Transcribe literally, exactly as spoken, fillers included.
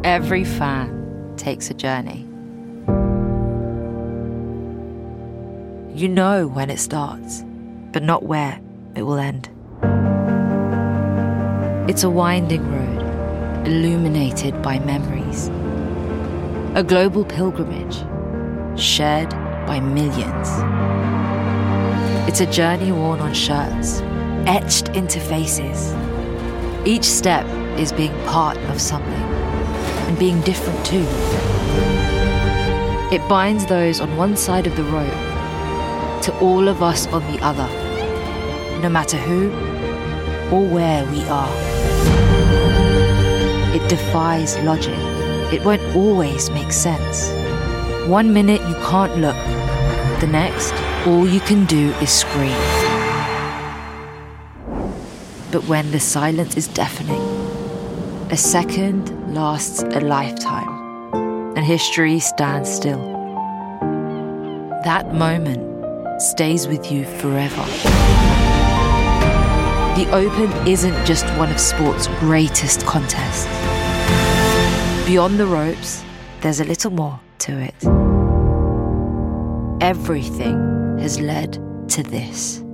Every fan takes a journey. You know when it starts, but not where it will end. It's a winding road, illuminated by memories. A global pilgrimage, shared by millions. It's a journey worn on shirts, etched into faces. Each step is being part of something, and being different too. It binds those on one side of the road to all of us on the other, no matter who or where we are. It defies logic. It won't always make sense. One minute you can't look, the next, all you can do is scream. But when the silence is deafening, a second lasts a lifetime, and history stands still. That moment stays with you forever. The Open isn't just one of sport's greatest contests. Beyond the ropes, there's a little more to it. Everything has led to this.